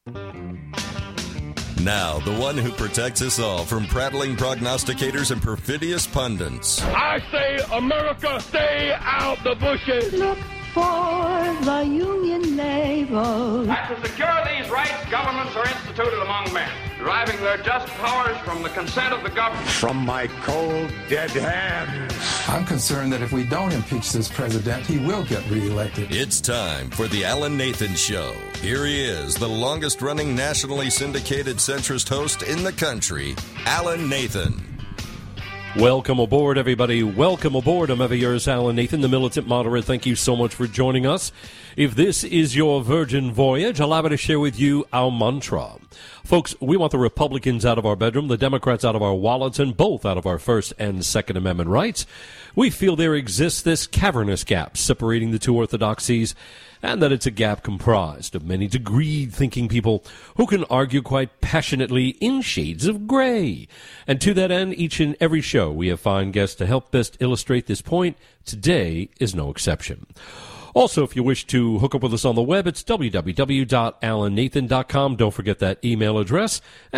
Now, the one who protects us all from prattling prognosticators and perfidious pundits. I say, America, stay out the bushes. Look for the Union label. And to secure these rights, governments are instituted among men, deriving their just powers from the consent of the government. From my cold, dead hands. I'm concerned that if we don't impeach this president, he will get reelected. It's time for the Alan Nathan Show. Here he is, the longest-running nationally syndicated centrist host in the country, Alan Nathan. Welcome aboard, everybody. Welcome aboard. I'm ever yours, Alan Nathan, the militant moderate. Thank you so much for joining us. If this is your virgin voyage, allow me to share with you our mantra. Folks, we want the Republicans out of our bedroom, the Democrats out of our wallets, and both out of our First and Second Amendment rights. We feel there exists this cavernous gap separating the two orthodoxies, and that it's a gap comprised of many degreed thinking people who can argue quite passionately in shades of gray. And to that end, each and every show we have fine guests to help best illustrate this point. Today is no exception. Also, if you wish to hook up with us on the web, it's www.alannathan.com. Don't forget that email address,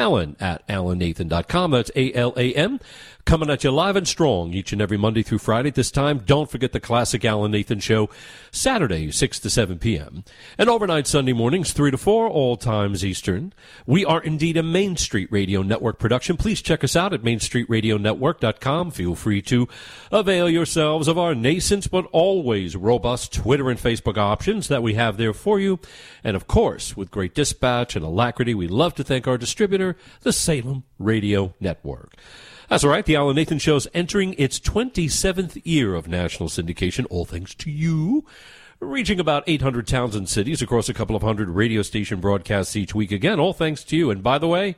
alan@alannathan.com. That's ALAN. Coming at you live and strong each and every Monday through Friday. At this time, don't forget the classic Alan Nathan Show, Saturday, 6 to 7 p.m. And overnight Sunday mornings, 3 to 4, all times Eastern. We are indeed a Main Street Radio Network production. Please check us out at mainstreetradionetwork.com. Feel free to avail yourselves of our nascent but always robust Twitter and Facebook options that we have there for you. And, of course, with great dispatch and alacrity, we love to thank our distributor, the Salem Radio Network. That's all right. The Alan Nathan Show's entering its 27th year of national syndication, all thanks to you, reaching about 800 towns and cities across a couple of hundred radio station broadcasts each week. Again, all thanks to you. And by the way,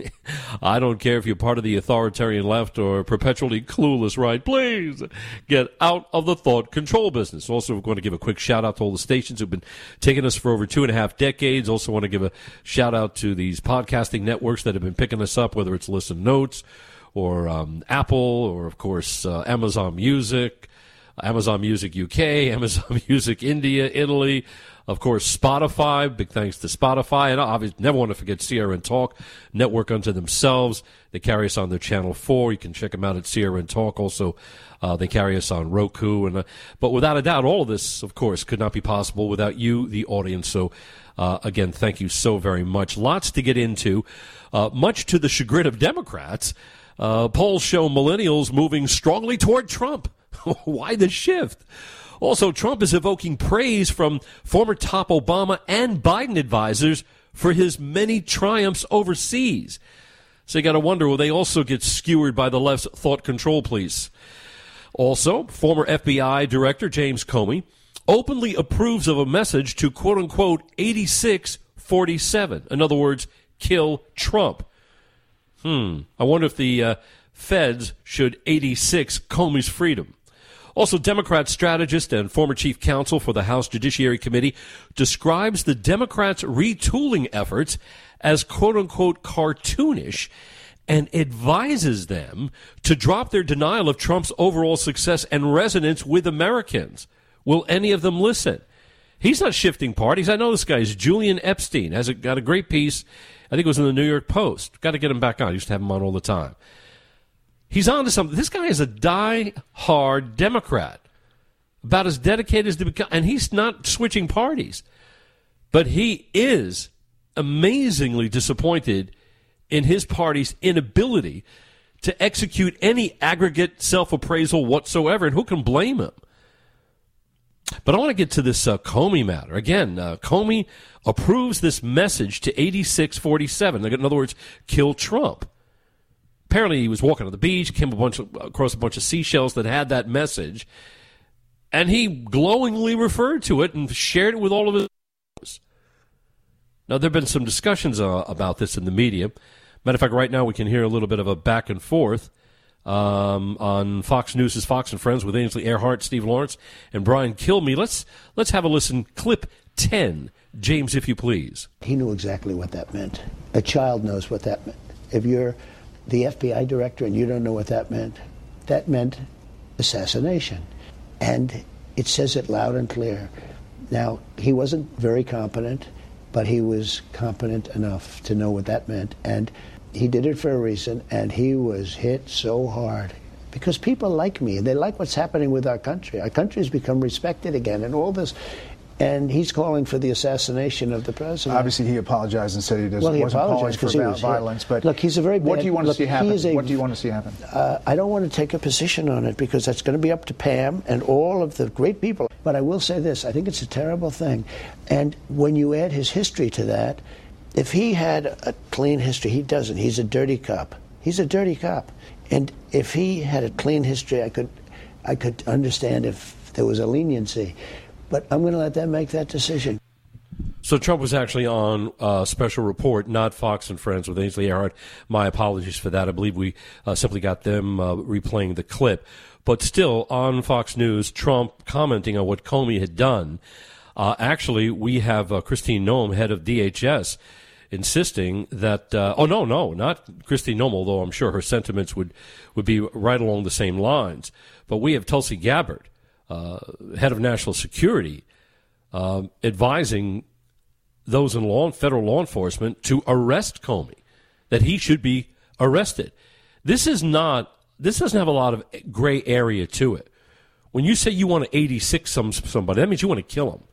I don't care if you're part of the authoritarian left or perpetually clueless right. Please get out of the thought control business. Also, we're going to give a quick shout-out to all the stations who've been taking us for over 2.5 decades. Also want to give a shout-out to these podcasting networks that have been picking us up, whether it's Listen Notes, or Apple, or, of course, Amazon Music UK, Amazon Music India, Italy, of course, Spotify. Big thanks to Spotify. And I obviously never want to forget CRN Talk, network unto themselves. They carry us on their Channel 4. You can check them out at CRN Talk. Also, they carry us on Roku. But without a doubt, all of this, of course, could not be possible without you, the audience. So, again, thank you so very much. Lots to get into, much to the chagrin of Democrats. Polls show millennials moving strongly toward Trump. Why the shift? Also, Trump is evoking praise from former top Obama and Biden advisors for his many triumphs overseas. So you got to wonder, will they also get skewered by the left's thought control police? Also, former FBI Director James Comey openly approves of a message to, quote-unquote, 8647. In other words, kill Trump. I wonder if the feds should 86 Comey's freedom. Also, Democrat strategist and former chief counsel for the House Judiciary Committee describes the Democrats' retooling efforts as, quote-unquote, cartoonish, and advises them to drop their denial of Trump's overall success and resonance with Americans. Will any of them listen? He's not shifting parties. I know this guy is Julian Epstein. Got a great piece. I think it was in the New York Post. Got to get him back on. I used to have him on all the time. He's on to something. This guy is a die-hard Democrat, about as dedicated as to become, and he's not switching parties. But he is amazingly disappointed in his party's inability to execute any aggregate self-appraisal whatsoever, and who can blame him? But I want to get to this Comey matter. Again, Comey approves this message to 8647. In other words, kill Trump. Apparently he was walking on the beach, came across a bunch of seashells that had that message, and he glowingly referred to it and shared it with all of his followers. Now, there have been some discussions about this in the media. Matter of fact, right now we can hear a little bit of a back and forth on Fox News' Fox and Friends with Ainsley Earhardt, Steve Lawrence, and Brian Kilmeade. Let's have a listen. Clip 10. James, if you please. He knew exactly what that meant. A child knows what that meant. If you're the FBI director and you don't know what that meant assassination. And it says it loud and clear. Now, he wasn't very competent. but he was competent enough to know what that meant. And he did it for a reason, and he was hit so hard. Because people like me, and they like what's happening with our country. Our country's become respected again, and all this. And he's calling for the assassination of the president. Obviously, he apologized and said he well, he wasn't calling for violence. But look, he's a very bad... What do you want to see happen? What do you want to see happen? I don't want to take a position on it, because that's going to be up to Pam and all of the great people. But I will say this. I think it's a terrible thing. And when you add his history to that, if he had a clean history, he doesn't. He's a dirty cop. He's a dirty cop. And if he had a clean history, I could understand if there was a leniency. But I'm going to let them make that decision. So Trump was actually on a special report, not Fox and Friends with Ainsley Earhart. My apologies for that. I believe we simply got them replaying the clip. But still, on Fox News, Trump commenting on what Comey had done. Actually, we have Christine Noem, head of DHS, insisting that, not Christine Noem, although I'm sure her sentiments would be right along the same lines. But we have Tulsi Gabbard, head of national security, advising those in federal law enforcement to arrest Comey, that he should be arrested. This doesn't have a lot of gray area to it. When you say you want to 86 somebody, that means you want to kill him.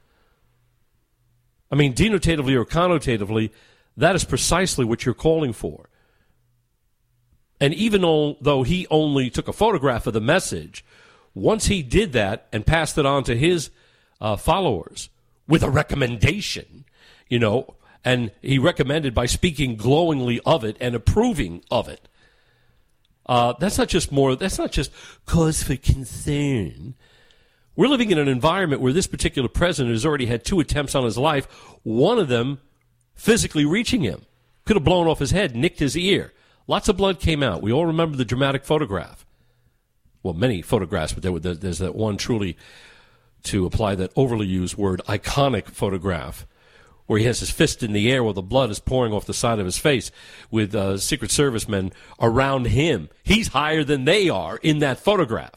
I mean, denotatively or connotatively, that is precisely what you're calling for. And even though he only took a photograph of the message, once he did that and passed it on to his followers with a recommendation, and he recommended by speaking glowingly of it and approving of it, that's not just cause for concern. We're living in an environment where this particular president has already had 2 attempts on his life, one of them physically reaching him. Could have blown off his head, nicked his ear. Lots of blood came out. We all remember the dramatic photograph. Well, many photographs, but there's that one truly, to apply that overly used word, iconic photograph, where he has his fist in the air while the blood is pouring off the side of his face with Secret Service men around him. He's higher than they are in that photograph.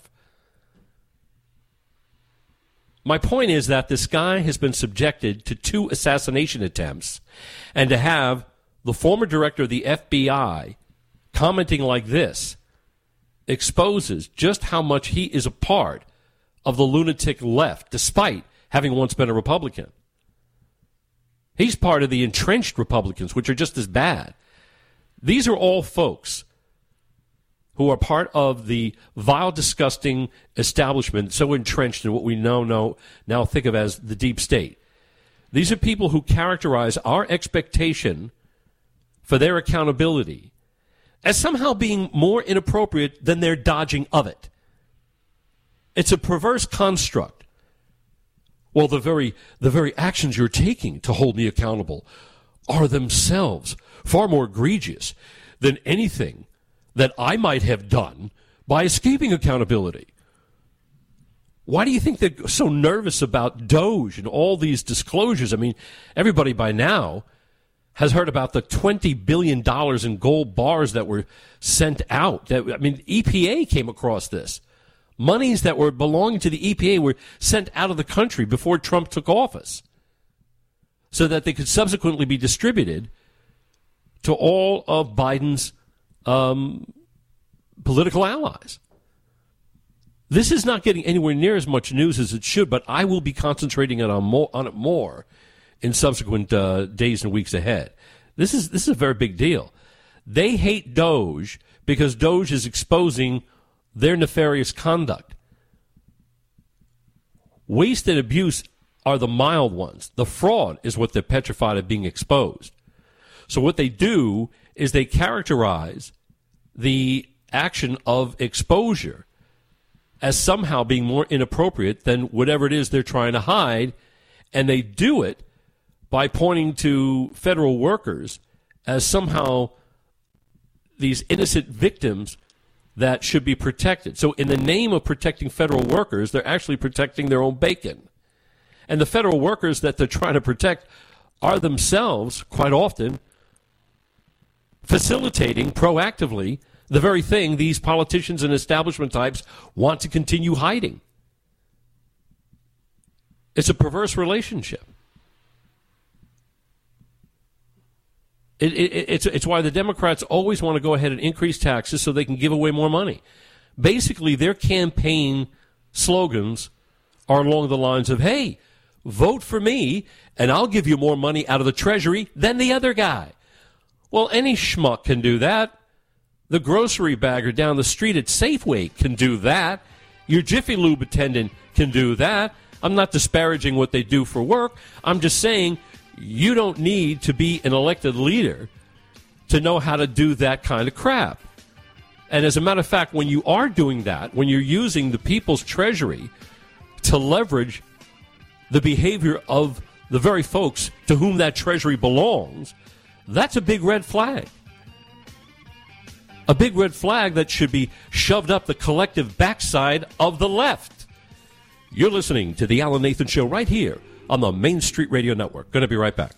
My point is that this guy has been subjected to 2 assassination attempts, and to have the former director of the FBI commenting like this exposes just how much he is a part of the lunatic left, despite having once been a Republican. He's part of the entrenched Republicans, which are just as bad. These are all folks who are part of the vile, disgusting establishment so entrenched in what we now think of as the deep state. These are people who characterize our expectation for their accountability as somehow being more inappropriate than their dodging of it. It's a perverse construct. Well, the very actions you're taking to hold me accountable are themselves far more egregious than anything that I might have done by escaping accountability. Why do you think they're so nervous about Doge and all these disclosures? I mean, everybody by now has heard about the $20 billion in gold bars that were sent out. EPA came across this. Monies that were belonging to the EPA were sent out of the country before Trump took office so that they could subsequently be distributed to all of Biden's political allies. This is not getting anywhere near as much news as it should, but I will be concentrating on it more in subsequent days and weeks ahead. This is a very big deal. They hate Doge because Doge is exposing their nefarious conduct. Waste and abuse are the mild ones. The fraud is what they're petrified of being exposed. So what they do is they characterize the action of exposure as somehow being more inappropriate than whatever it is they're trying to hide, and they do it by pointing to federal workers as somehow these innocent victims that should be protected. So in the name of protecting federal workers, they're actually protecting their own bacon. And the federal workers that they're trying to protect are themselves, quite often, facilitating proactively the very thing these politicians and establishment types want to continue hiding. It's a perverse relationship. It's why the Democrats always want to go ahead and increase taxes so they can give away more money. Basically, their campaign slogans are along the lines of, hey, vote for me and I'll give you more money out of the Treasury than the other guy. Well, any schmuck can do that. The grocery bagger down the street at Safeway can do that. Your Jiffy Lube attendant can do that. I'm not disparaging what they do for work. I'm just saying you don't need to be an elected leader to know how to do that kind of crap. And as a matter of fact, when you are doing that, when you're using the people's treasury to leverage the behavior of the very folks to whom that treasury belongs, that's a big red flag. A big red flag that should be shoved up the collective backside of the left. You're listening to The Alan Nathan Show right here on the Main Street Radio Network. Going to be right back.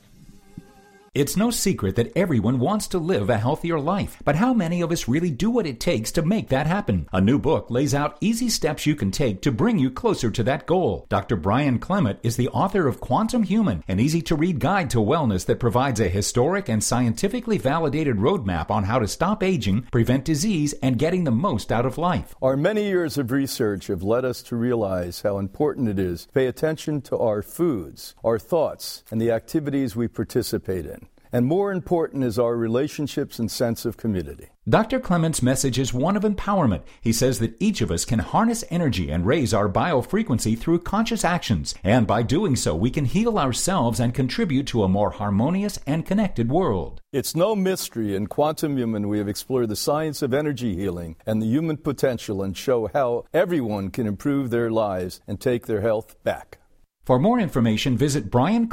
It's no secret that everyone wants to live a healthier life, but how many of us really do what it takes to make that happen? A new book lays out easy steps you can take to bring you closer to that goal. Dr. Brian Clement is the author of Quantum Human, an easy-to-read guide to wellness that provides a historic and scientifically validated roadmap on how to stop aging, prevent disease, and getting the most out of life. Our many years of research have led us to realize how important it is to pay attention to our foods, our thoughts, and the activities we participate in. And more important is our relationships and sense of community. Dr. Clement's message is one of empowerment. He says that each of us can harness energy and raise our biofrequency through conscious actions. And by doing so, we can heal ourselves and contribute to a more harmonious and connected world. It's no mystery in Quantum Human we have explored the science of energy healing and the human potential and show how everyone can improve their lives and take their health back. For more information, visit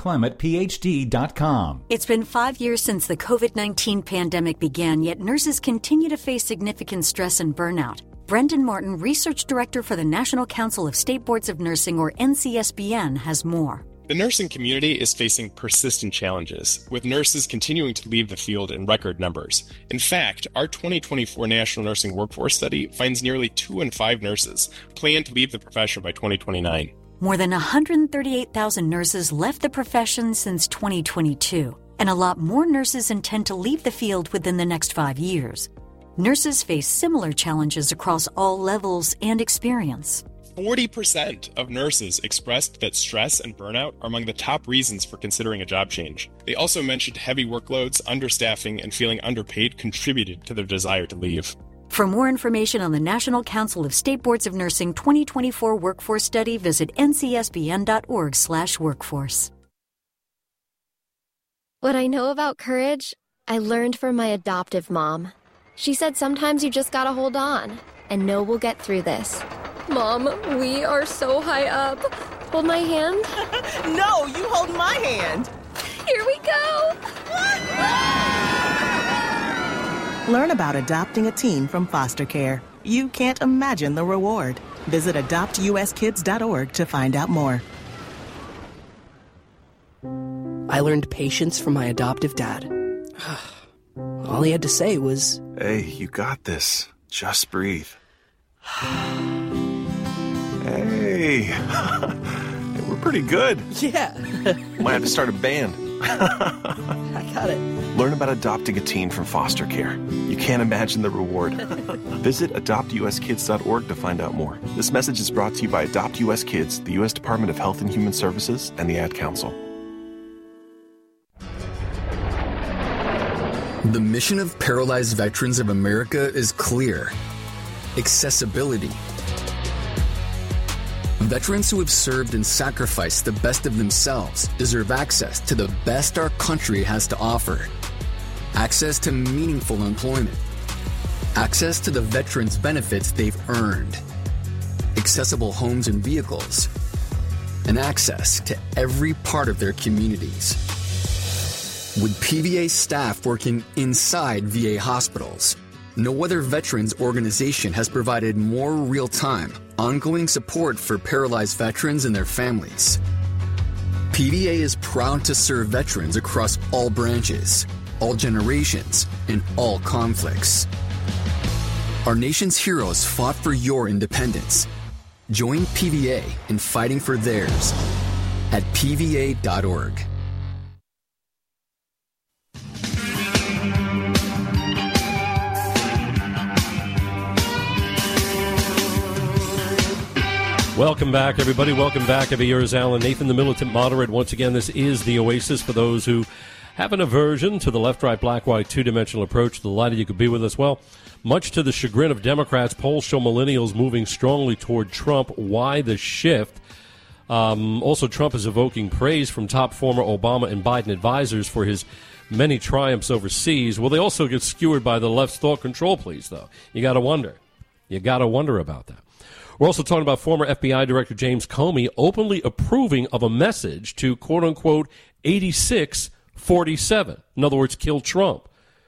BrianClementPhD.com. It's been 5 years since the COVID-19 pandemic began, yet nurses continue to face significant stress and burnout. Brendan Martin, Research Director for the National Council of State Boards of Nursing, or NCSBN, has more. The nursing community is facing persistent challenges, with nurses continuing to leave the field in record numbers. In fact, our 2024 National Nursing Workforce Study finds nearly 2 in 5 nurses plan to leave the profession by 2029. More than 138,000 nurses left the profession since 2022, and a lot more nurses intend to leave the field within the next 5 years. Nurses face similar challenges across all levels and experience. 40% of nurses expressed that stress and burnout are among the top reasons for considering a job change. They also mentioned heavy workloads, understaffing, and feeling underpaid contributed to their desire to leave. For more information on the National Council of State Boards of Nursing 2024 Workforce Study, visit ncsbn.org/workforce. What I know about courage, I learned from my adoptive mom. She said sometimes you just gotta hold on and know we'll get through this. Mom, we are so high up. Hold my hand. No, you hold my hand. Here we go. Learn about adopting a teen from foster care. You can't imagine the reward. Visit adoptuskids.org to find out more. I learned patience from my adoptive dad. All he had to say was, "Hey, you got this. Just breathe." Hey, we're pretty good. Yeah. Might have to start a band. I got it. Learn about adopting a teen from foster care. You can't imagine the reward. Visit adoptuskids.org to find out more. This message is brought to you by Adopt U.S. Kids, the U.S. Department of Health and Human Services, and the Ad Council. The mission of Paralyzed Veterans of America is clear: accessibility. Veterans who have served and sacrificed the best of themselves deserve access to the best our country has to offer. Access to meaningful employment. Access to the veterans' benefits they've earned. Accessible homes and vehicles. And access to every part of their communities. With PVA staff working inside VA hospitals, no other veterans organization has provided more real-time, ongoing support for paralyzed veterans and their families. PVA is proud to serve veterans across all branches, all generations, and all conflicts. Our nation's heroes fought for your independence. Join PVA in fighting for theirs at PVA.org. Welcome back, everybody. Welcome back. Every year is Alan Nathan, the militant moderate. Once again, this is the Oasis for those who have an aversion to the left, right, black, white, two-dimensional approach. Delighted you could be with us. Well, much to the chagrin of Democrats, polls show millennials moving strongly toward Trump. Why the shift? Also, Trump is evoking praise from top former Obama and Biden advisors for his many triumphs overseas. Will they also get skewered by the left's thought control pleas, though? You got to wonder. You got to wonder about that. We're also talking about former FBI Director James Comey openly approving of a message to, quote-unquote, 86-47. In other words, kill Trump.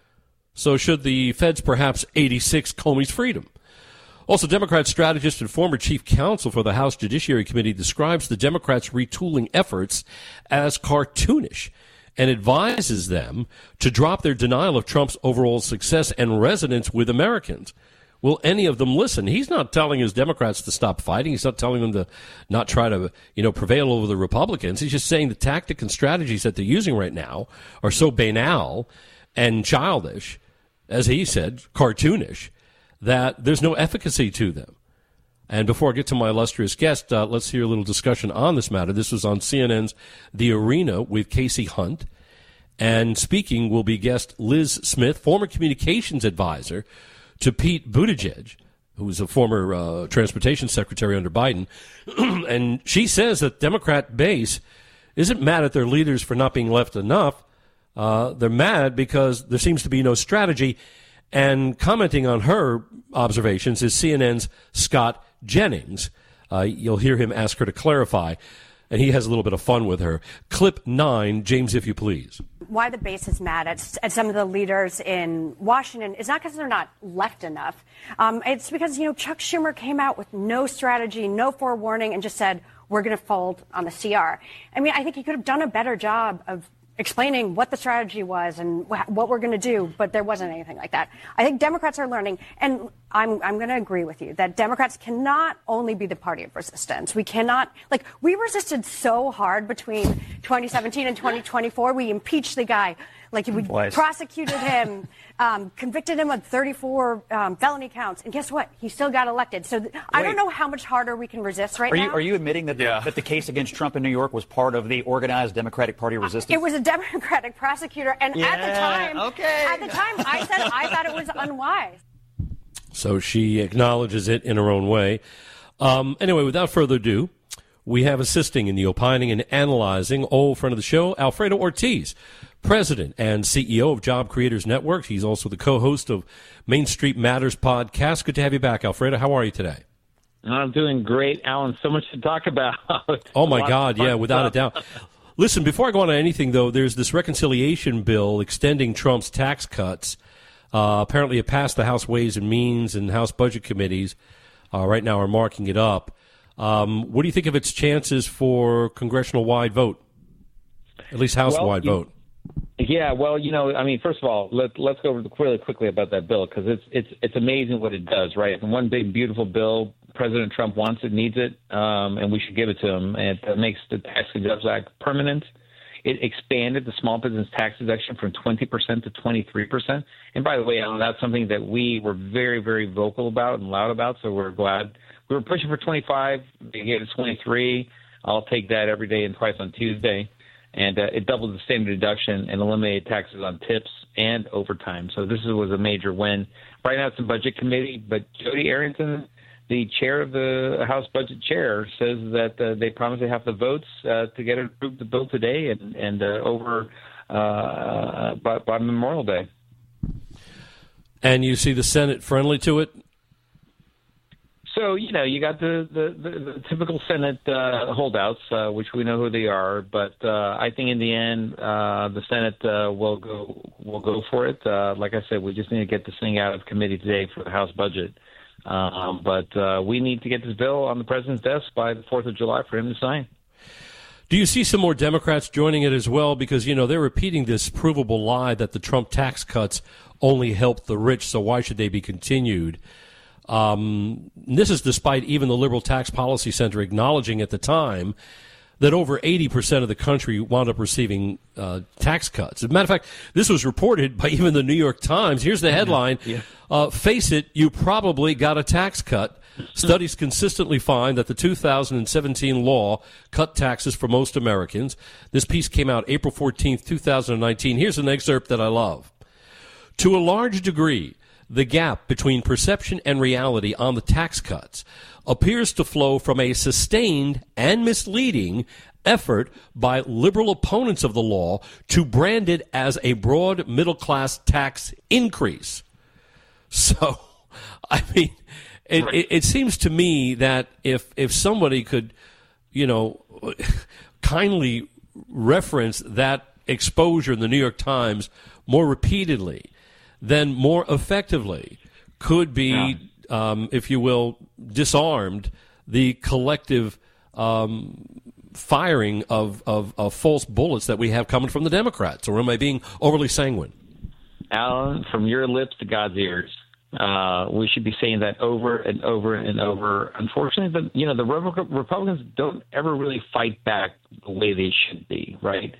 So should the feds perhaps 86 Comey's freedom? Also, Democrat strategist and former chief counsel for the House Judiciary Committee describes the Democrats' retooling efforts as cartoonish and advises them to drop their denial of Trump's overall success and resonance with Americans. Will any of them listen? He's not telling his Democrats to stop fighting. He's not telling them to not try to, prevail over the Republicans. He's just saying the tactics and strategies that they're using right now are so banal and childish, as he said, cartoonish, that there's no efficacy to them. And before I get to my illustrious guest, let's hear a little discussion on this matter. This was on CNN's The Arena with Casey Hunt. And speaking will be guest Liz Smith, former communications advisor to Pete Buttigieg, who was a former transportation secretary under Biden. And she says that Democrat base isn't mad at their leaders for not being left enough. They're mad because there seems to be no strategy. And commenting on her observations is CNN's Scott Jennings. You'll hear him ask her to clarify. And he has a little bit of fun with her. Clip 9, James, if you please. Why the base is mad at some of the leaders in Washington is not because they're not left enough. It's because, Chuck Schumer came out with no strategy, no forewarning, and just said, we're going to fold on the CR. I mean, I think he could have done a better job of explaining what the strategy was and what we're going to do, but there wasn't anything like that. I think Democrats are learning, and I'm going to agree with you, that Democrats cannot only be the party of resistance. We cannot, we resisted so hard between 2017 and 2024. We impeached the guy. We prosecuted him, convicted him of 34 felony counts, and guess what? He still got elected. So I don't know how much harder we can resist now. Are you admitting that, that the case against Trump in New York was part of the organized Democratic Party resistance? It was a Democratic prosecutor, and at the time, I said I thought it was unwise. So she acknowledges it in her own way. Anyway, without further ado, we have assisting in the opining and analyzing, old friend of the show, Alfredo Ortiz, President and CEO of Job Creators Network. He's also the co-host of Main Street Matters podcast. Good to have you back, Alfredo. How are you today? I'm doing great, Alan. So much to talk about. Oh, my God. Yeah, without a doubt. Listen, before I go on to anything, though, there's this reconciliation bill extending Trump's tax cuts. Apparently it passed the House Ways and Means and House Budget Committees. Right now are marking it up. What do you think of its chances for congressional-wide vote, at least House-wide vote? Yeah, well, first of all, let's go really quickly about that bill because it's amazing what it does, right? It's one big, beautiful bill. President Trump wants it, needs it, and we should give it to him. And it makes the Tax Cuts Act permanent. It expanded the small business tax deduction from 20% to 23%. And by the way, Alan, that's something that we were very, very vocal about and loud about, so we're glad. We were pushing for 25. They gave it 23. I'll take that every day and twice on Tuesday. And it doubled the standard deduction and eliminated taxes on tips and overtime. So this was a major win. Right now it's in Budget Committee, but Jody Arrington, the chair of the House Budget Chair, says that they promise to have the votes to get it approved the bill today and over by Memorial Day. And you see the Senate friendly to it? So, you got the typical Senate holdouts, which we know who they are. But I think in the end, the Senate will go for it. Like I said, we just need to get this thing out of committee today for the House budget. But we need to get this bill on the president's desk by the 4th of July for him to sign. Do you see some more Democrats joining it as well? Because, they're repeating this provable lie that the Trump tax cuts only help the rich, so why should they be continued? This is despite even the Liberal Tax Policy Center acknowledging at the time that over 80% of the country wound up receiving tax cuts. As a matter of fact, this was reported by even the New York Times. Here's the headline. Face it, you probably got a tax cut. Studies consistently find that the 2017 law cut taxes for most Americans. This piece came out April 14th, 2019. Here's an excerpt that I love. To a large degree, the gap between perception and reality on the tax cuts appears to flow from a sustained and misleading effort by liberal opponents of the law to brand it as a broad middle-class tax increase. So, I mean, it seems to me that if somebody could, kindly reference that exposure in the New York Times more repeatedly, then more effectively could be, if you will, disarmed the collective firing of false bullets that we have coming from the Democrats. Or am I being overly sanguine? Alan, from your lips to God's ears. We should be saying that over and over and over. Unfortunately, the Republicans don't ever really fight back the way they should be, right?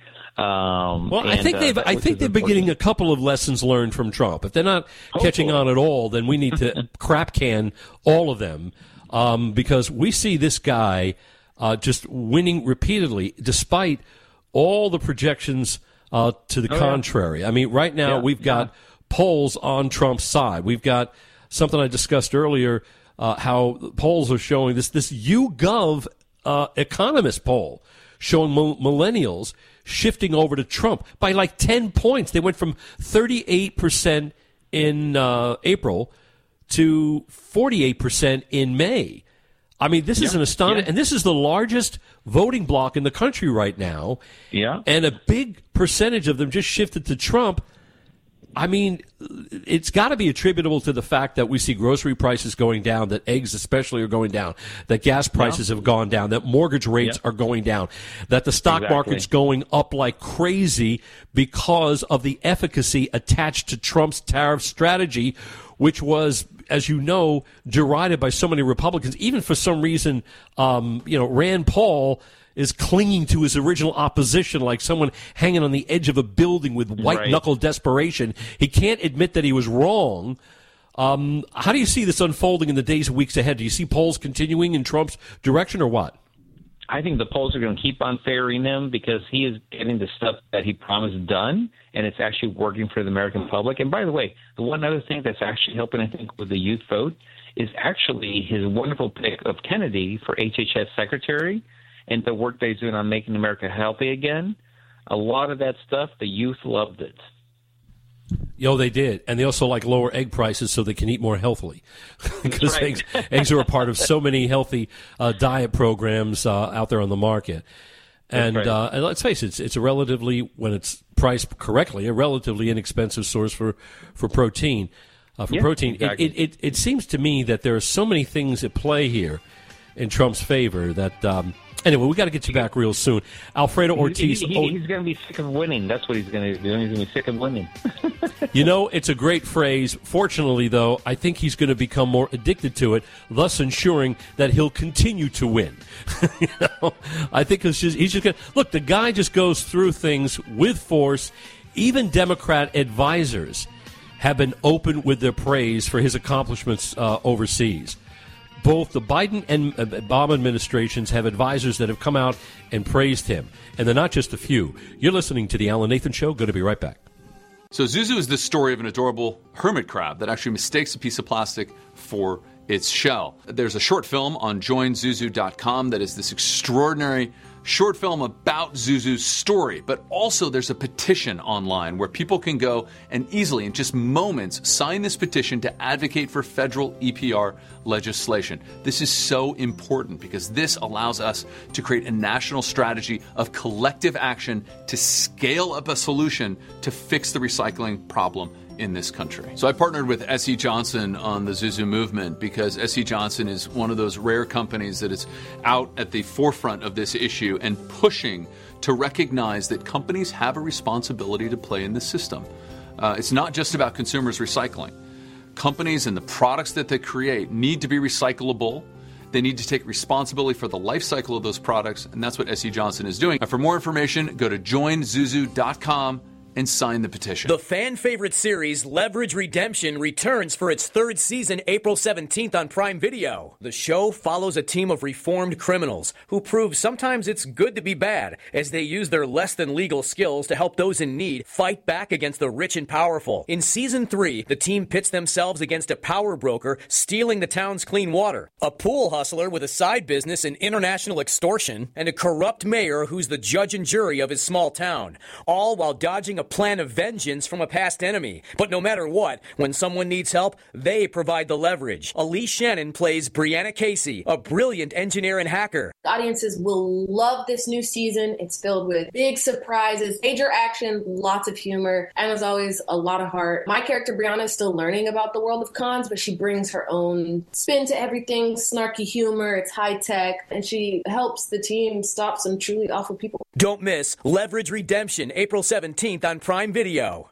I think they've been getting a couple of lessons learned from Trump. If they're not catching on at all, then we need to crap can all of them, because we see this guy just winning repeatedly, despite all the projections to the contrary. Yeah. I mean, right now we've got polls on Trump's side. We've got something I discussed earlier, how polls are showing this YouGov Economist poll showing millennials shifting over to Trump by like 10 points. They went from 38% in April to 48% in May. I mean, this is an astonishing, and this is the largest voting bloc in the country right now. Yeah. And a big percentage of them just shifted to Trump. I mean, it's got to be attributable to the fact that we see grocery prices going down, that eggs especially are going down, that gas prices have gone down, that mortgage rates are going down, that the stock market's going up like crazy because of the efficacy attached to Trump's tariff strategy, which was, as you know, derided by so many Republicans. Even for some reason, Rand Paul is clinging to his original opposition like someone hanging on the edge of a building with white-knuckle desperation. He can't admit that he was wrong. How do you see this unfolding in the days and weeks ahead? Do you see polls continuing in Trump's direction or what? I think the polls are going to keep on favoring him because he is getting the stuff that he promised done, and it's actually working for the American public. And by the way, the one other thing that's actually helping, I think, with the youth vote is actually his wonderful pick of Kennedy for HHS secretary and the work that he's doing on making America healthy again. A lot of that stuff, the youth loved it. They did. And they also like lower egg prices so they can eat more healthily. Because eggs are a part of so many healthy diet programs out there on the market. And let's face it, it's a relatively, when it's priced correctly, a relatively inexpensive source for protein. Protein. Exactly. It seems to me that there are so many things at play here in Trump's favor that... Anyway, we got to get you back real soon. Alfredo Ortiz. He's going to be sick of winning. That's what he's going to do. He's going to be sick of winning. It's a great phrase. Fortunately, though, I think he's going to become more addicted to it, thus ensuring that he'll continue to win. I think he's just going to... Look, the guy just goes through things with force. Even Democrat advisors have been open with their praise for his accomplishments overseas. Both the Biden and Obama administrations have advisors that have come out and praised him. And they're not just a few. You're listening to The Alan Nathan Show. Going to be right back. So Zuzu is the story of an adorable hermit crab that actually mistakes a piece of plastic for its shell. There's a short film on joinzuzu.com that is this extraordinary short film about Zuzu's story, but also there's a petition online where people can go and easily, in just moments, sign this petition to advocate for federal EPR legislation. This is so important because this allows us to create a national strategy of collective action to scale up a solution to fix the recycling problem in this country. So I partnered with S.E. Johnson on the Zuzu movement because S.E. Johnson is one of those rare companies that is out at the forefront of this issue and pushing to recognize that companies have a responsibility to play in this system. It's not just about consumers recycling. Companies and the products that they create need to be recyclable, They need to take responsibility for the life cycle of those products, and that's what SC Johnson is doing. And for more information, go to joinzuzu.com and sign the petition. The fan favorite series Leverage Redemption returns for its third season April 17th on Prime Video. The show follows a team of reformed criminals who prove sometimes it's good to be bad as they use their less than legal skills to help those in need fight back against the rich and powerful. In season 3, the team pits themselves against a power broker stealing the town's clean water, a pool hustler with a side business in international extortion, and a corrupt mayor who's the judge and jury of his small town, all while dodging a plan of vengeance from a past enemy. But no matter what, when someone needs help, they provide the leverage. Elise Shannon plays Brianna Casey, a brilliant engineer and hacker. Audiences will love this new season. It's filled with big surprises, major action, lots of humor, and as always, a lot of heart. My character, Brianna, is still learning about the world of cons, but she brings her own spin to everything, snarky humor, it's high tech, and she helps the team stop some truly awful people. Don't miss Leverage Redemption, April 17th on Prime Video.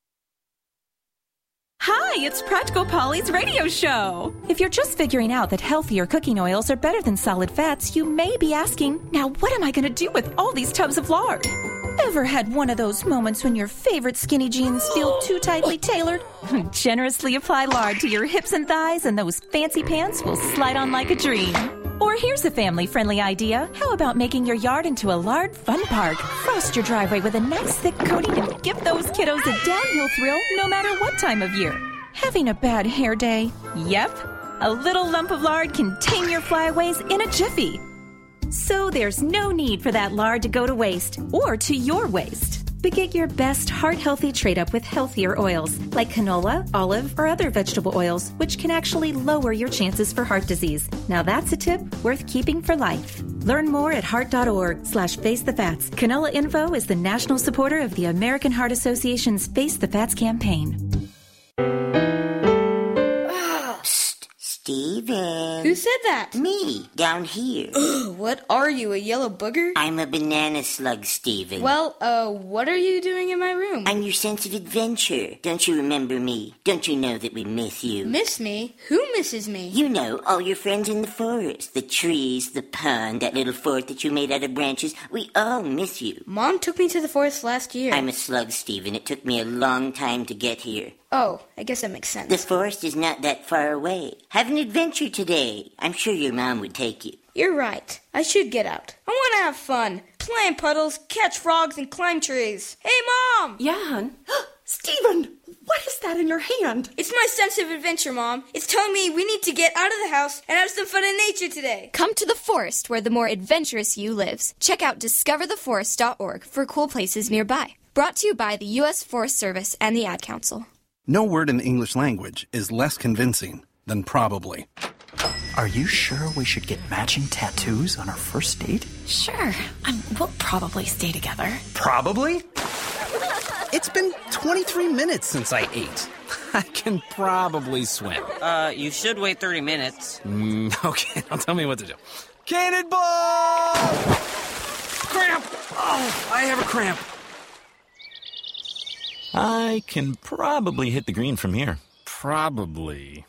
Hi, it's Practical Polly's radio show. If you're just figuring out that healthier cooking oils are better than solid fats, you may be asking, now what am I going to do with all these tubs of lard? Ever had one of those moments when your favorite skinny jeans feel too tightly tailored? Generously apply lard to your hips and thighs and those fancy pants will slide on like a dream. Or here's a family-friendly idea. How about making your yard into a lard fun park? Frost your driveway with a nice thick coating and give those kiddos a downhill thrill no matter what time of year. Having a bad hair day? Yep. A little lump of lard can tame your flyaways in a jiffy. So there's no need for that lard to go to waste or to your waste. But get your best heart-healthy trade-up with healthier oils like canola, olive, or other vegetable oils, which can actually lower your chances for heart disease. Now that's a tip worth keeping for life. Learn more at heart.org/facethefats. Canola Info is the national supporter of the American Heart Association's Face the Fats campaign. Steven. Who said that? Me, down here. What are you, a yellow booger? I'm a banana slug, Steven. Well, what are you doing in my room? I'm your sense of adventure. Don't you remember me? Don't you know that we miss you? Miss me? Who misses me? You know, all your friends in the forest. The trees, the pond, that little fort that you made out of branches. We all miss you. Mom took me to the forest last year. I'm a slug, Steven. It took me a long time to get here. Oh, I guess that makes sense. The forest is not that far away. Have an adventure today. I'm sure your mom would take you. You're right. I should get out. I want to have fun. Play in puddles, catch frogs, and climb trees. Hey, Mom! Yeah, hon? Steven, what is that in your hand? It's my sense of adventure, Mom. It's telling me we need to get out of the house and have some fun in nature today. Come to the forest where the more adventurous you lives. Check out discovertheforest.org for cool places nearby. Brought to you by the U.S. Forest Service and the Ad Council. No word in the English language is less convincing than probably. Are you sure we should get matching tattoos on our first date? Sure. We'll probably stay together. Probably? It's been 23 minutes since I ate. I can probably swim. You should wait 30 minutes. Okay, now tell me what to do. Cannonball! Cramp! Oh, I have a cramp. I can probably hit the green from here. Probably.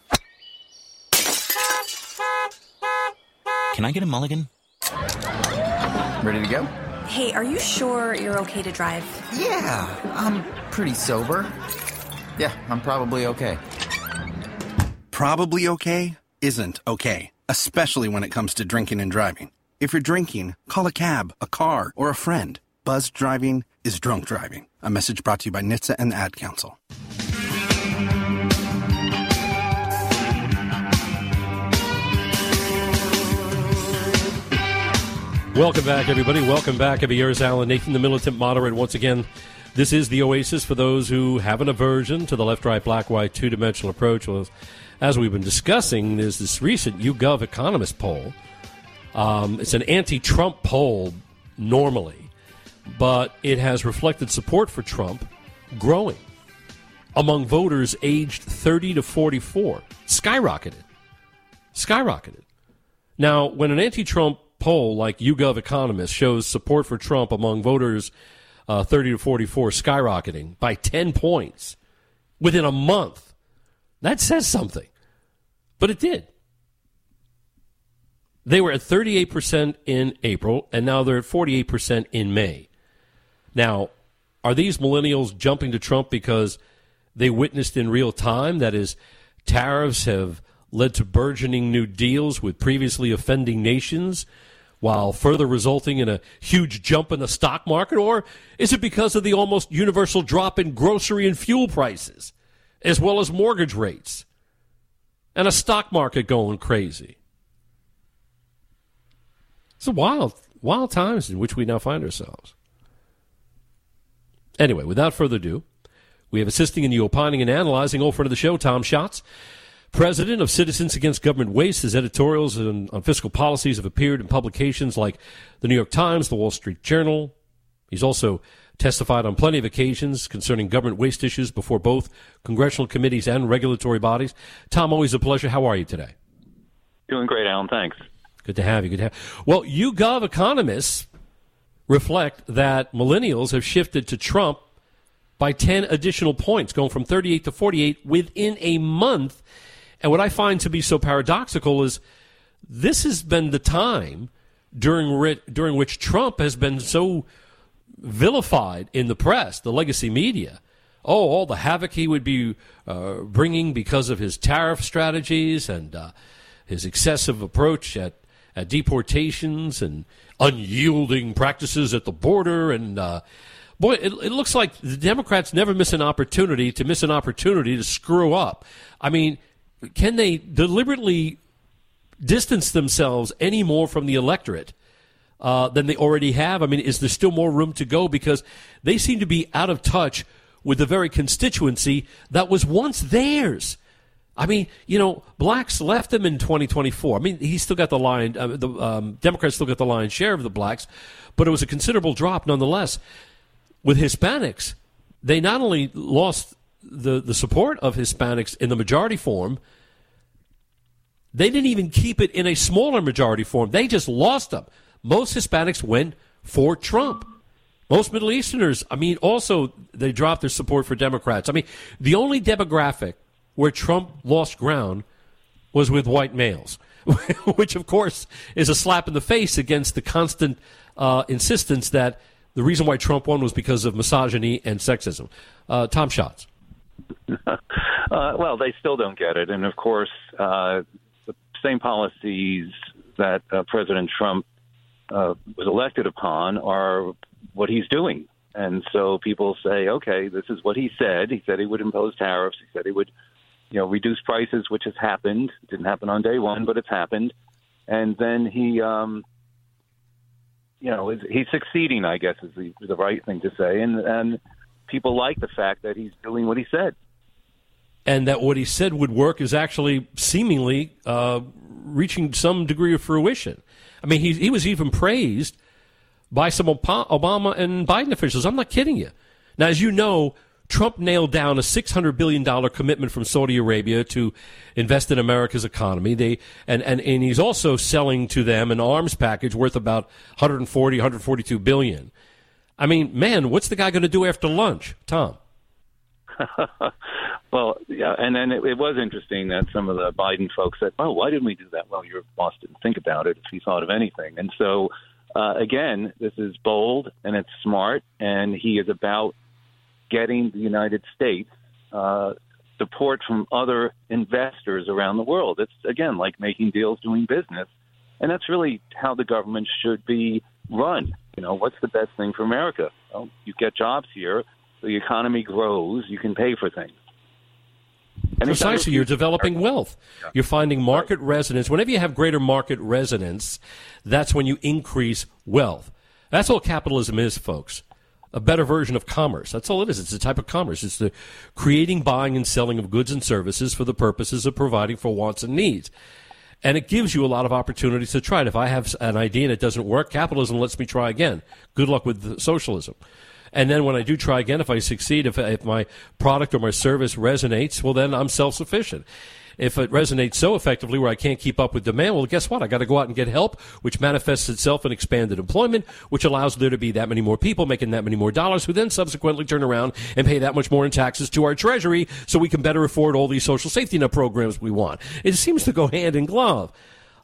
Can I get a mulligan? Ready to go? Hey, are you sure you're okay to drive? Yeah, I'm pretty sober. Yeah, I'm probably okay. Probably okay isn't okay, especially when it comes to drinking and driving. If you're drinking, call a cab, a car, or a friend. Buzzed driving is drunk driving. A message brought to you by NHTSA and the Ad Council. Welcome back, everybody. Welcome back. Here's Alan Nathan, the militant moderate. Once again, this is the Oasis for those who have an aversion to the left, right, black, white, two-dimensional approach. Well, as we've been discussing, there's this recent YouGov Economist poll. It's an anti-Trump poll normally, but it has reflected support for Trump growing among voters aged 30 to 44. Skyrocketed. Now, when an anti-Trump poll like YouGov Economist shows support for Trump among voters 30 to 44 skyrocketing by 10 points within a month, that says something. But it did. They were at 38% in April, and now they're at 48% in May. Now, are these millennials jumping to Trump because they witnessed in real time, that is, tariffs have led to burgeoning new deals with previously offending nations, while further resulting in a huge jump in the stock market? Or is it because of the almost universal drop in grocery and fuel prices, as well as mortgage rates, and a stock market going crazy? It's a wild times in which we now find ourselves. Anyway, without further ado, we have assisting in the opining and analyzing, old friend of the show, Tom Schatz, president of Citizens Against Government Waste. His editorials on fiscal policies have appeared in publications like the New York Times, the Wall Street Journal. He's also testified on plenty of occasions concerning government waste issues before both congressional committees and regulatory bodies. Tom, always a pleasure. How are you today? Doing great, Alan. Thanks. Good to have you. Well, YouGov economists reflect that millennials have shifted to Trump by 10 additional points, going from 38 to 48 within a month. And what I find to be so paradoxical is this has been the time during which Trump has been so vilified in the press, the legacy media. Oh, all the havoc he would be bringing because of his tariff strategies and his excessive approach at deportations and unyielding practices at the border. And, boy, it looks like the Democrats never miss an opportunity to screw up. I mean, can they deliberately distance themselves any more from the electorate than they already have? I mean, is there still more room to go? Because they seem to be out of touch with the very constituency that was once theirs. I mean, blacks left him in 2024. I mean, he still got the Democrats still got the lion's share of the blacks, but it was a considerable drop nonetheless. With Hispanics, they not only lost the support of Hispanics in the majority form, they didn't even keep it in a smaller majority form. They just lost them. Most Hispanics went for Trump. Most Middle Easterners, also they dropped their support for Democrats. The only demographic where Trump lost ground was with white males, which, of course, is a slap in the face against the constant insistence that the reason why Trump won was because of misogyny and sexism. Tom Schatz. Well, they still don't get it. And, of course, the same policies that President Trump was elected upon are what he's doing. And so people say, okay, this is what he said. He said he would impose tariffs. He said he would reduce prices, which has happened. It didn't happen on day one, but it's happened. And then he's succeeding, I guess, is the right thing to say. And people like the fact that he's doing what he said. And that what he said would work is actually seemingly reaching some degree of fruition. He was even praised by some Obama and Biden officials. I'm not kidding you. Now, as you know, Trump nailed down a $600 billion commitment from Saudi Arabia to invest in America's economy. And he's also selling to them an arms package worth about $142 billion. Man, what's the guy going to do after lunch, Tom? Well, yeah, and then it was interesting that some of the Biden folks said, "Oh, why didn't we do that?" Well, your boss didn't think about it if he thought of anything. And so, again, this is bold and it's smart, and he is about getting the United States support from other investors around the world. It's, again, like making deals, doing business. And that's really how the government should be run. What's the best thing for America? Well, you get jobs here, the economy grows, you can pay for things. And precisely, you're developing wealth. Yeah. You're finding market resonance. Whenever you have greater market resonance, that's when you increase wealth. That's all capitalism is, folks. A better version of commerce. That's all it is. It's a type of commerce. It's the creating, buying, and selling of goods and services for the purposes of providing for wants and needs. And it gives you a lot of opportunities to try it. If I have an idea and it doesn't work, capitalism lets me try again. Good luck with socialism. And then when I do try again, if I succeed, if my product or my service resonates, well, then I'm self-sufficient. If it resonates so effectively where I can't keep up with demand, well, guess what? I got to go out and get help, which manifests itself in expanded employment, which allows there to be that many more people making that many more dollars, who then subsequently turn around and pay that much more in taxes to our treasury so we can better afford all these social safety net programs we want. It seems to go hand in glove.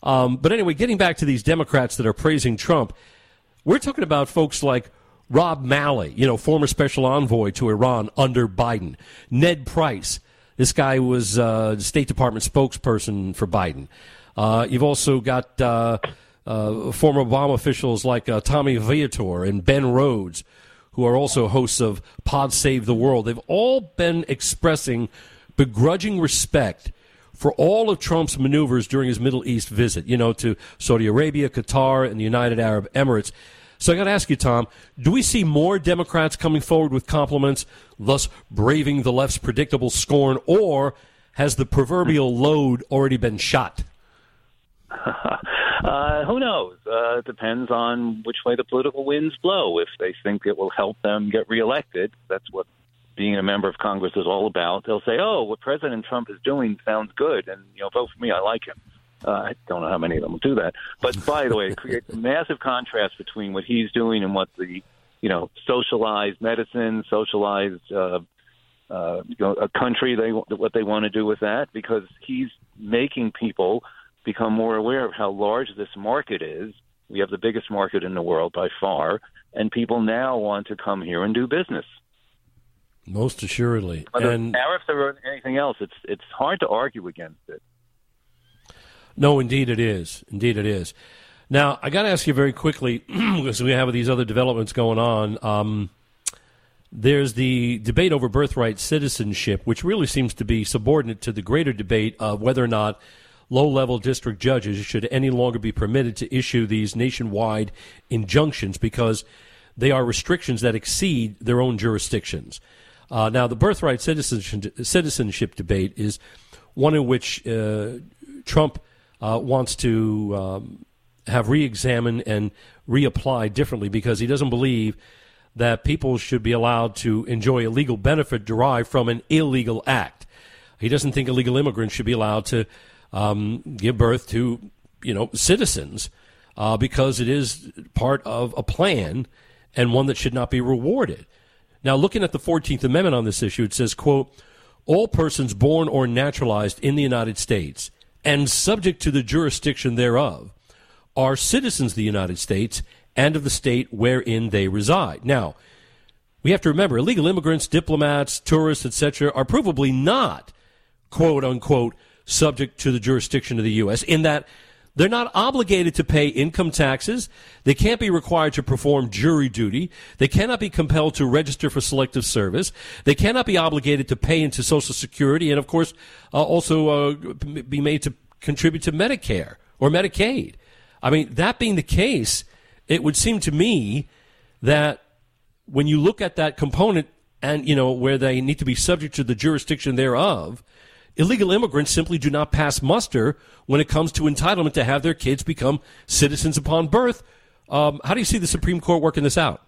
But anyway, getting back to these Democrats that are praising Trump, we're talking about folks like Rob Malley, former special envoy to Iran under Biden. Ned Price, this guy was State Department spokesperson for Biden. You've also got former Obama officials like Tommy Viator and Ben Rhodes, who are also hosts of Pod Save the World. They've all been expressing begrudging respect for all of Trump's maneuvers during his Middle East visit, to Saudi Arabia, Qatar, and the United Arab Emirates. So I got to ask you, Tom, do we see more Democrats coming forward with compliments, thus braving the left's predictable scorn, or has the proverbial load already been shot? Who knows? It depends on which way the political winds blow. If they think it will help them get reelected, that's what being a member of Congress is all about. They'll say, oh, what President Trump is doing sounds good, and vote for me, I like him. I don't know how many of them will do that. But by the way, it creates a massive contrast between what he's doing and what the, socialized medicine, socialized, a country, what they want to do with that, because he's making people become more aware of how large this market is. We have the biggest market in the world by far, and people now want to come here and do business. Most assuredly. Whether and tariffs or anything else, it's hard to argue against it. No, indeed it is. Indeed it is. Now, I got to ask you very quickly, because we have these other developments going on. There's the debate over birthright citizenship, which really seems to be subordinate to the greater debate of whether or not low-level district judges should any longer be permitted to issue these nationwide injunctions because they are restrictions that exceed their own jurisdictions. Now, the birthright citizenship debate is one in which Trump wants to have re-examined and reapplied differently because he doesn't believe that people should be allowed to enjoy a legal benefit derived from an illegal act. He doesn't think illegal immigrants should be allowed to give birth to, citizens because it is part of a plan and one that should not be rewarded. Now, looking at the 14th Amendment on this issue, it says, quote, all persons born or naturalized in the United States and subject to the jurisdiction thereof are citizens of the United States and of the state wherein they reside. Now, we have to remember, illegal immigrants, diplomats, tourists, etc., are provably not, quote, unquote, subject to the jurisdiction of the U.S., in that they're not obligated to pay income taxes. They can't be required to perform jury duty. They cannot be compelled to register for selective service. They cannot be obligated to pay into Social Security and, of course, also be made to contribute to Medicare or Medicaid. I mean, that being the case, it would seem to me that when you look at that component and, where they need to be subject to the jurisdiction thereof, illegal immigrants simply do not pass muster when it comes to entitlement to have their kids become citizens upon birth. How do you see the Supreme Court working this out?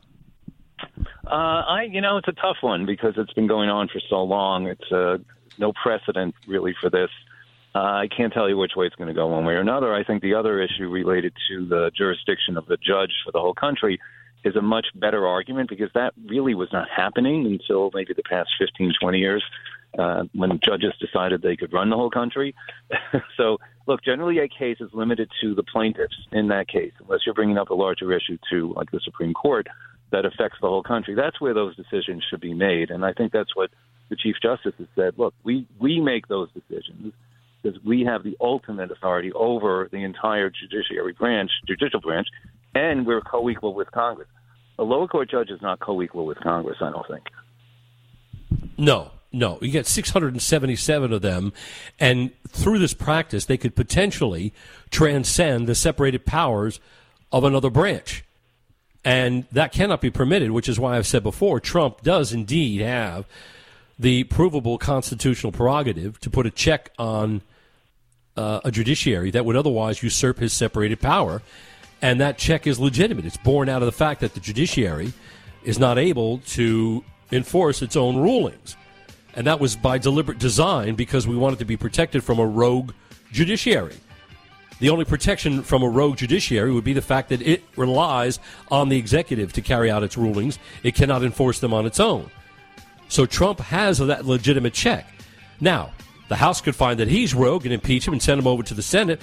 It's a tough one because it's been going on for so long. It's no precedent really for this. I can't tell you which way it's going to go one way or another. I think the other issue related to the jurisdiction of the judge for the whole country is a much better argument because that really was not happening until maybe the past 15, 20 years. When judges decided they could run the whole country. So, look, generally a case is limited to the plaintiffs in that case, unless you're bringing up a larger issue to, like, the Supreme Court that affects the whole country. That's where those decisions should be made. And I think that's what the Chief Justice has said. Look, we make those decisions because we have the ultimate authority over the entire judicial branch, and we're co-equal with Congress. A lower court judge is not co-equal with Congress, I don't think. No, you get 677 of them, and through this practice, they could potentially transcend the separated powers of another branch. And that cannot be permitted, which is why I've said before, Trump does indeed have the provable constitutional prerogative to put a check on a judiciary that would otherwise usurp his separated power, and that check is legitimate. It's born out of the fact that the judiciary is not able to enforce its own rulings. And that was by deliberate design because we wanted to be protected from a rogue judiciary. The only protection from a rogue judiciary would be the fact that it relies on the executive to carry out its rulings. It cannot enforce them on its own. So Trump has that legitimate check. Now, the House could find that he's rogue and impeach him and send him over to the Senate.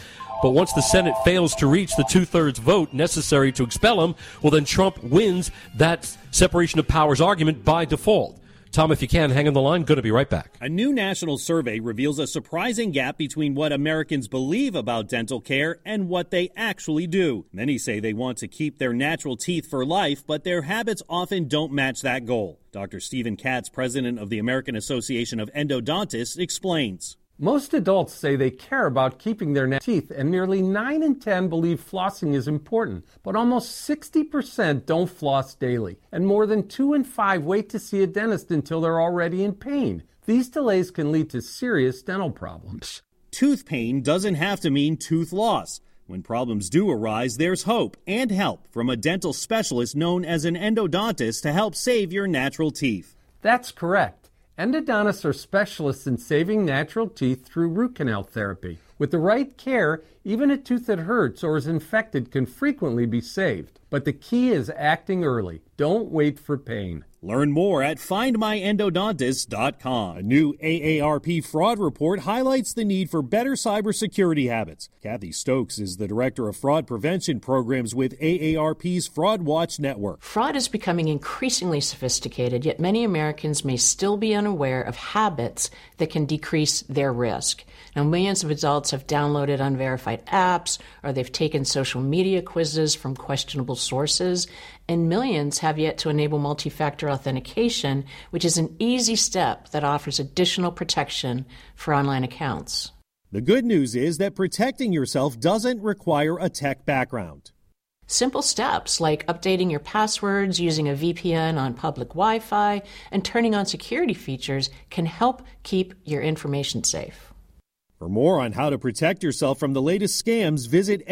But once the Senate fails to reach the two-thirds vote necessary to expel him, well, then Trump wins that separation of powers argument by default. Tom, if you can, hang on the line. Going to be right back. A new national survey reveals a surprising gap between what Americans believe about dental care and what they actually do. Many say they want to keep their natural teeth for life, but their habits often don't match that goal. Dr. Stephen Katz, president of the American Association of Endodontists, explains. Most adults say they care about keeping their teeth, and nearly 9 in 10 believe flossing is important. But almost 60% don't floss daily, and more than 2 in 5 wait to see a dentist until they're already in pain. These delays can lead to serious dental problems. Tooth pain doesn't have to mean tooth loss. When problems do arise, there's hope and help from a dental specialist known as an endodontist to help save your natural teeth. That's correct. Endodontists are specialists in saving natural teeth through root canal therapy. With the right care, even a tooth that hurts or is infected can frequently be saved. But the key is acting early. Don't wait for pain. Learn more at findmyendodontist.com. A new AARP fraud report highlights the need for better cybersecurity habits. Kathy Stokes is the director of fraud prevention programs with AARP's Fraud Watch Network. Fraud is becoming increasingly sophisticated, yet many Americans may still be unaware of habits that can decrease their risk. Now, millions of adults have downloaded unverified apps, or they've taken social media quizzes from questionable sources, and millions have yet to enable multi-factor authentication, which is an easy step that offers additional protection for online accounts. The good news is that protecting yourself doesn't require a tech background. Simple steps like updating your passwords, using a VPN on public Wi-Fi, and turning on security features can help keep your information safe. For more on how to protect yourself from the latest scams, visit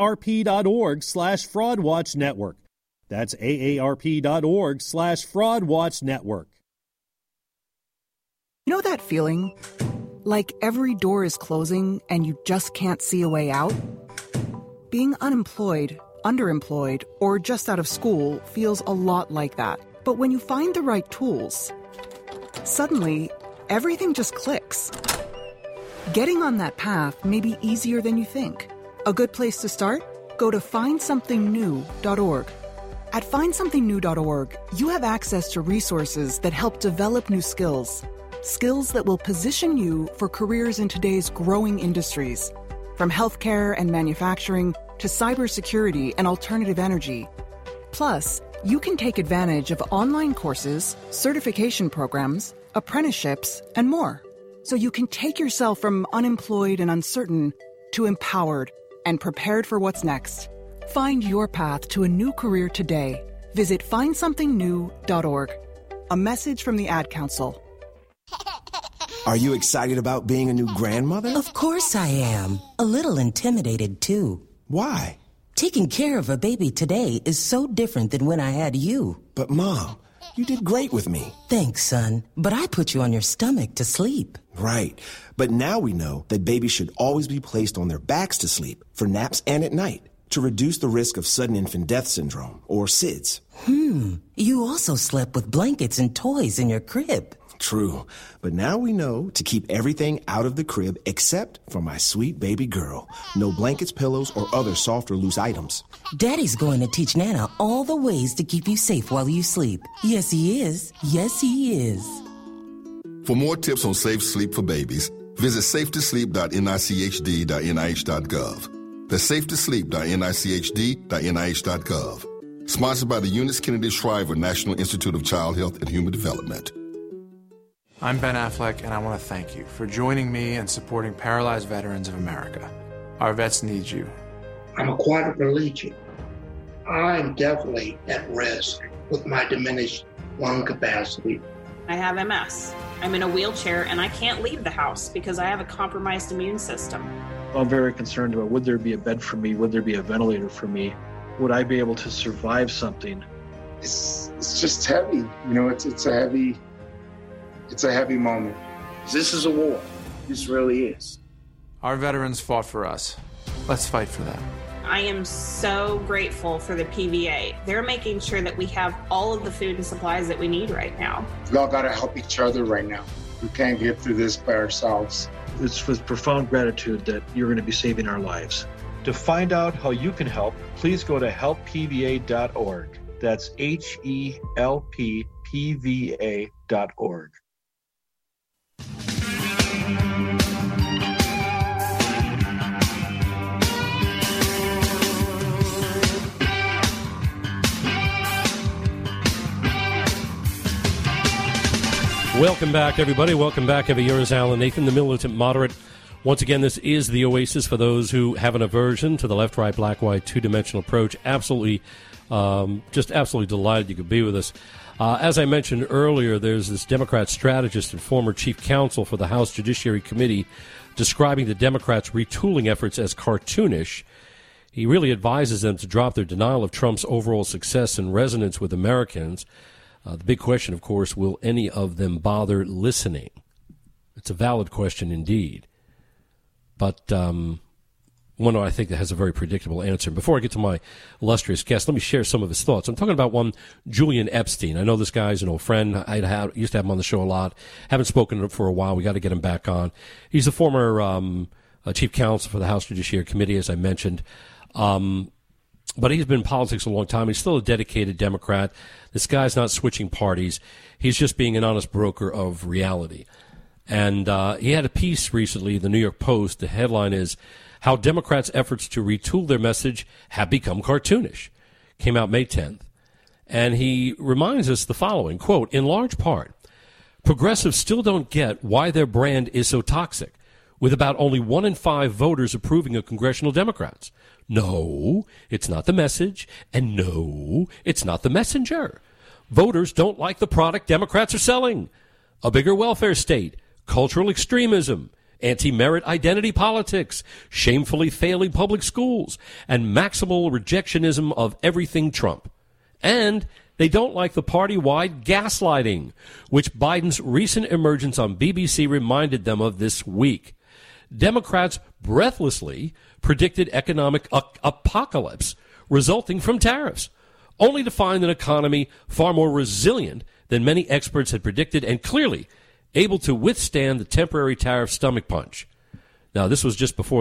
aarp.org/FraudWatchNetwork. That's aarp.org/FraudWatchNetwork. You know that feeling? Like every door is closing and you just can't see a way out? Being unemployed, underemployed, or just out of school feels a lot like that. But when you find the right tools, suddenly everything just clicks. Getting on that path may be easier than you think. A good place to start? Go to findsomethingnew.org. At findsomethingnew.org, you have access to resources that help develop new skills. Skills that will position you for careers in today's growing industries. From healthcare and manufacturing to cybersecurity and alternative energy. Plus, you can take advantage of online courses, certification programs, apprenticeships, and more. So you can take yourself from unemployed and uncertain to empowered and prepared for what's next. Find your path to a new career today. Visit findsomethingnew.org. A message from the Ad Council. Are you excited about being a new grandmother? Of course I am. A little intimidated, too. Why? Taking care of a baby today is so different than when I had you. But, Mom, you did great with me. Thanks, son. But I put you on your stomach to sleep. Right. But now we know that babies should always be placed on their backs to sleep, for naps and at night, to reduce the risk of sudden infant death syndrome, or SIDS. You also slept with blankets and toys in your crib. True. But now we know to keep everything out of the crib except for my sweet baby girl. No blankets, pillows, or other soft or loose items. Daddy's going to teach Nana all the ways to keep you safe while you sleep. Yes, he is. Yes, he is. For more tips on safe sleep for babies, visit safetosleep.nicchd.nih.gov. That's safetosleep.nicchd.nih.gov. Sponsored by the Eunice Kennedy Shriver National Institute of Child Health and Human Development. I'm Ben Affleck, and I want to thank you for joining me and supporting Paralyzed Veterans of America. Our vets need you. I'm a quadriplegic. I'm definitely at risk with my diminished lung capacity. I have MS. I'm in a wheelchair, and I can't leave the house because I have a compromised immune system. I'm very concerned about, would there be a bed for me? Would there be a ventilator for me? Would I be able to survive something? It's just heavy. You know, it's a heavy moment. This is a war. This really is. Our veterans fought for us. Let's fight for them. I am so grateful for the PVA. They're making sure that we have all of the food and supplies that we need right now. We all got to help each other right now. We can't get through this by ourselves. It's with profound gratitude that you're going to be saving our lives. To find out how you can help, please go to helppva.org. That's HELPPVA.org. Welcome back, everybody. Welcome back. Every year is Alan Nathan, the militant moderate. Once again, this is the Oasis for those who have an aversion to the left, right, black, white, two-dimensional approach. Absolutely, just absolutely delighted you could be with us. As I mentioned earlier, there's this Democrat strategist and former chief counsel for the House Judiciary Committee describing the Democrats' retooling efforts as cartoonish. He really advises them to drop their denial of Trump's overall success and resonance with Americans. The big question, of course, will any of them bother listening? It's a valid question indeed. But one I think that has a very predictable answer. Before I get to my illustrious guest, let me share some of his thoughts. I'm talking about one Julian Epstein. I know this guy's an old friend. I used to have him on the show a lot. Haven't spoken to him for a while. We got to get him back on. He's a former chief counsel for the House Judiciary Committee, as I mentioned. But he's been in politics a long time. He's still a dedicated Democrat. This guy's not switching parties. He's just being an honest broker of reality. And he had a piece recently in the New York Post. The headline is, How Democrats' Efforts to Retool Their Message Have Become Cartoonish. Came out May 10th. And he reminds us the following, quote, in large part, progressives still don't get why their brand is so toxic, with about only 1 in 5 voters approving of congressional Democrats. No, it's not the message, and no, it's not the messenger. Voters don't like the product Democrats are selling. A bigger welfare state, cultural extremism, anti-merit identity politics, shamefully failing public schools, and maximal rejectionism of everything Trump. And they don't like the party-wide gaslighting, which Biden's recent emergence on BBC reminded them of this week. Democrats breathlessly predicted economic apocalypse resulting from tariffs, only to find an economy far more resilient than many experts had predicted and clearly able to withstand the temporary tariff stomach punch. Now, this was just before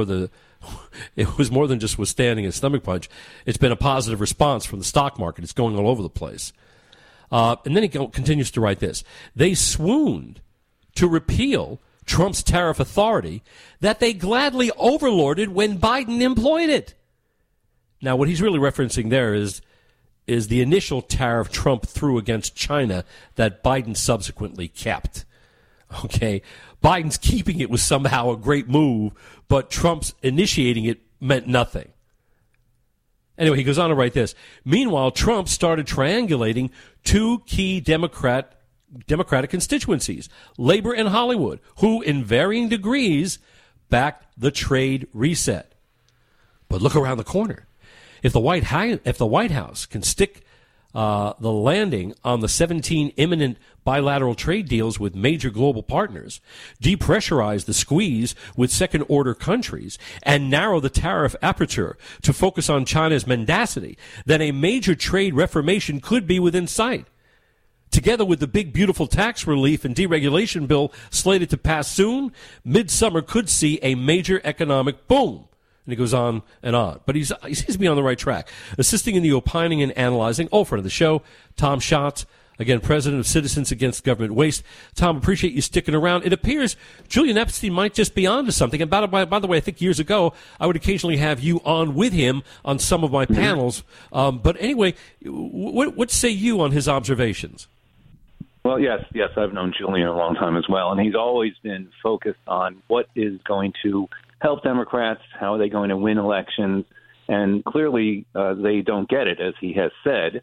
it was more than just withstanding a stomach punch. It's been a positive response from the stock market. It's going all over the place. And then he continues to write this. They swooned to repeal Trump's tariff authority that they gladly overlorded when Biden employed it. Now, what he's really referencing there is the initial tariff Trump threw against China that Biden subsequently kept. Okay, Biden's keeping it was somehow a great move, but Trump's initiating it meant nothing. Anyway, he goes on to write this. Meanwhile, Trump started triangulating 2 key Democratic constituencies, Labor and Hollywood, who in varying degrees backed the trade reset. But look around the corner. If the White House can stick the landing on the 17 imminent bilateral trade deals with major global partners, depressurize the squeeze with second-order countries, and narrow the tariff aperture to focus on China's mendacity, then a major trade reformation could be within sight. Together with the big, beautiful tax relief and deregulation bill slated to pass soon, midsummer could see a major economic boom. And he goes on and on. But he seems to be on the right track. Assisting in the opining and analyzing, friend of the show, Tom Schatz, again, president of Citizens Against Government Waste. Tom, appreciate you sticking around. It appears Julian Epstein might just be onto something. And by the way, I think years ago, I would occasionally have you on with him on some of my panels. But anyway, what say you on his observations? Well, yes, I've known Julian a long time as well, and he's always been focused on what is going to help Democrats, how are they going to win elections, and clearly they don't get it, as he has said,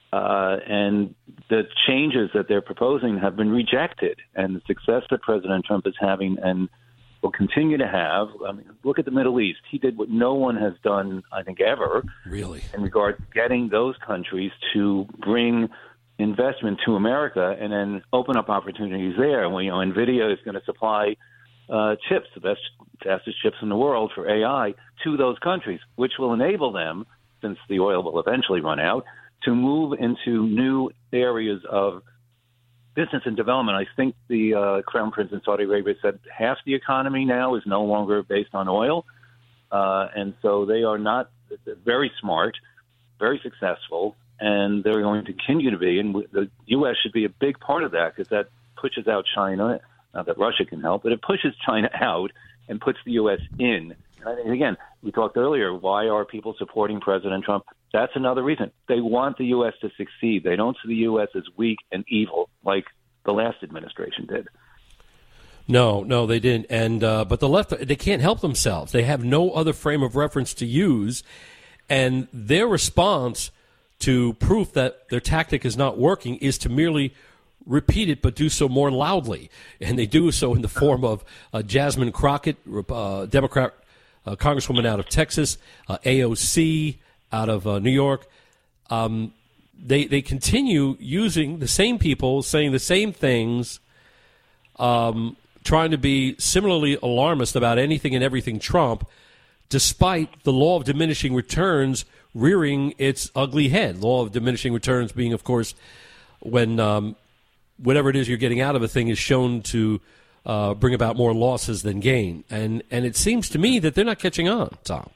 and the changes that they're proposing have been rejected, and the success that President Trump is having and will continue to have. I mean, look at the Middle East. He did what no one has done, I think, ever, really, in regard to getting those countries to bring investment to America and then open up opportunities there. And NVIDIA is going to supply chips, the fastest chips in the world for AI, to those countries, which will enable them, since the oil will eventually run out, to move into new areas of business and development. I think the Crown Prince in Saudi Arabia said half the economy now is no longer based on oil. And so they are not very smart, very successful, and they're going to continue to be. And the U.S. should be a big part of that because that pushes out China. Not that Russia can help, but it pushes China out and puts the U.S. in. And again, we talked earlier, why are people supporting President Trump? That's another reason. They want the U.S. to succeed. They don't see the U.S. as weak and evil like the last administration did. No, they didn't. And but the left, they can't help themselves. They have no other frame of reference to use. And their response to proof that their tactic is not working is to merely repeat it, but do so more loudly. And they do so in the form of Jasmine Crockett, Democrat Congresswoman out of Texas, AOC out of New York. They continue using the same people, saying the same things, trying to be similarly alarmist about anything and everything Trump, despite the law of diminishing returns rearing its ugly head. Law of diminishing returns being, of course, when whatever it is you're getting out of a thing is shown to bring about more losses than gain. And it seems to me that they're not catching on, Tom.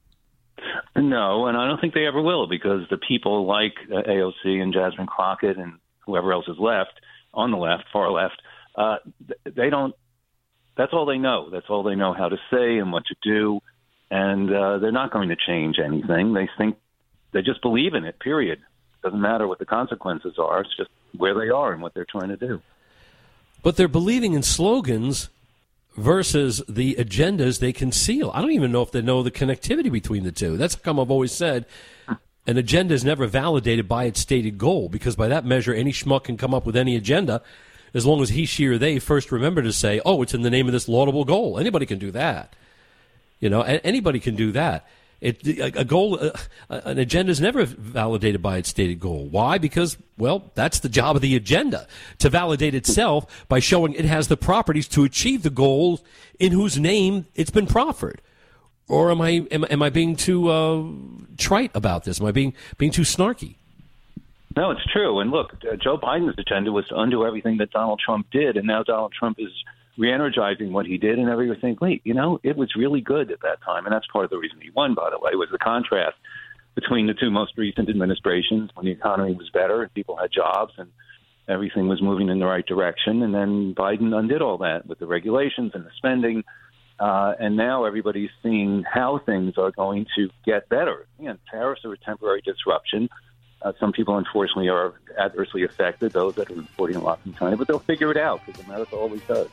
No, and I don't think they ever will, because the people like AOC and Jasmine Crockett and whoever else is left, on the left, far left, they don't. That's all they know. That's all they know how to say and what to do, and they're not going to change anything. They just believe in it, period. Doesn't matter what the consequences are. It's just where they are and what they're trying to do. But they're believing in slogans versus the agendas they conceal. I don't even know if they know the connectivity between the two. That's how come I've always said an agenda is never validated by its stated goal, because by that measure, any schmuck can come up with any agenda as long as he, she, or they first remember to say, oh, it's in the name of this laudable goal. Anybody can do that. You know, anybody can do that. A goal, an agenda is never validated by its stated goal. Why? Because, well, that's the job of the agenda, to validate itself by showing it has the properties to achieve the goals in whose name it's been proffered. Or am I being too trite about this? Am I being too snarky? No, it's true. And look, Joe Biden's agenda was to undo everything that Donald Trump did, and now Donald Trump is re-energizing what he did, and everyone think, wait, you know, it was really good at that time. And that's part of the reason he won, by the way, was the contrast between the two most recent administrations, when the economy was better and people had jobs and everything was moving in the right direction. And then Biden undid all that with the regulations and the spending. And now everybody's seeing how things are going to get better. Again, tariffs are a temporary disruption. Some people, unfortunately, are adversely affected, those that are importing a lot from China, but they'll figure it out, because America always does.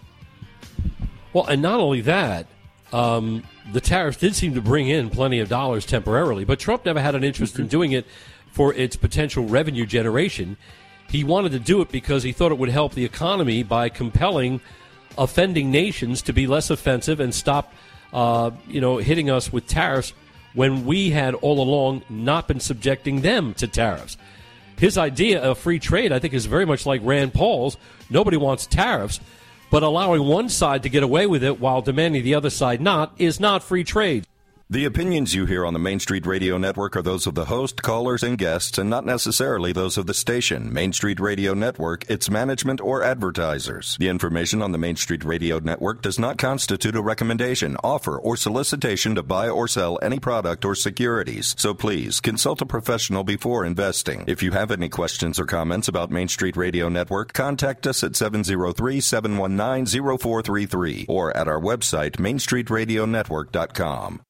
Well, and not only that, the tariffs did seem to bring in plenty of dollars temporarily, but Trump never had an interest in doing it for its potential revenue generation. He wanted to do it because he thought it would help the economy by compelling offending nations to be less offensive and stop, hitting us with tariffs when we had all along not been subjecting them to tariffs. His idea of free trade, I think, is very much like Rand Paul's. Nobody wants tariffs, but allowing one side to get away with it while demanding the other side not is not free trade. The opinions you hear on the Main Street Radio Network are those of the host, callers, and guests, and not necessarily those of the station, Main Street Radio Network, its management, or advertisers. The information on the Main Street Radio Network does not constitute a recommendation, offer, or solicitation to buy or sell any product or securities. So please, consult a professional before investing. If you have any questions or comments about Main Street Radio Network, contact us at 703-719-0433 or at our website, mainstreetradionetwork.com.